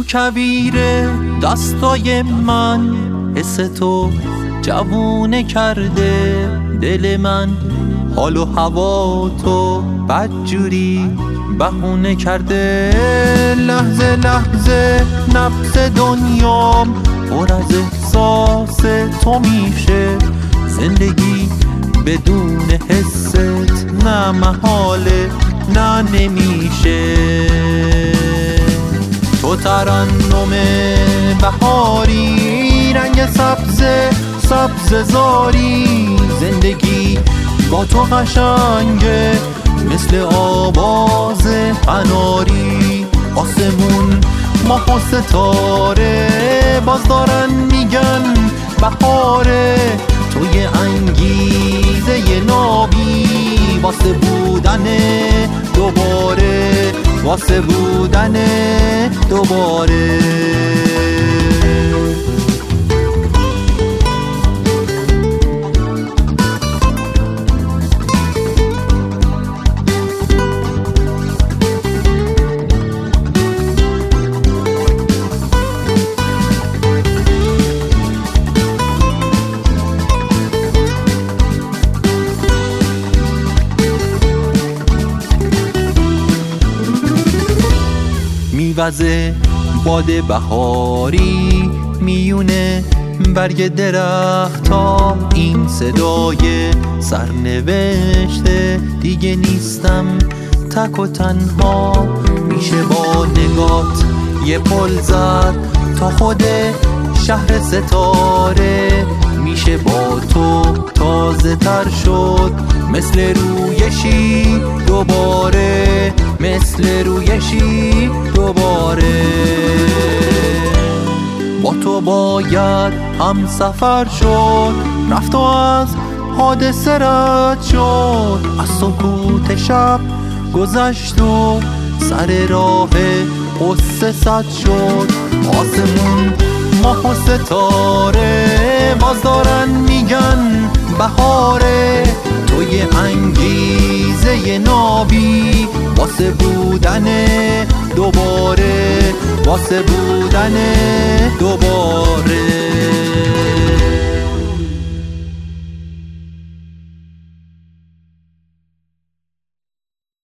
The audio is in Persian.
کویر دستای من حس تو جوونه کرده دل من، حال و هوا تو بدجوری بهونه کرده. لحظه لحظه نفس دنیام پر از احساس تو میشه، زندگی بدون حست نه محاله نه نمیشه. تو ترنم بهاری، رنگ سبز سبز زاری، زندگی با تو قشنگه مثل آواز قناری. آسمون ماه و ستاره باز دارن میگن بهاره، تو یه انگیزه نابی واسه بودن دوباره، واسه بودن دوباره. میوزه باد بهاری میونه برگ درختا، این صدای سرنوشته دیگه نیستم تک و تنها. میشه با نگات یه پل زد تا خود شهر ستاره، میشه با تو تازه تر شد مثل رویشی دوباره، مثل رویشی دوباره. با تو باید هم سفر شد، رفت و از حادثه رد شد، از سکوت شب گذشت و سر راه قصه صد شد. آسمون ماه و ستاره باز دارن میگن بهاره، تو یه انگیزه نابی واسه بودن دوباره، واسه بودن دوباره.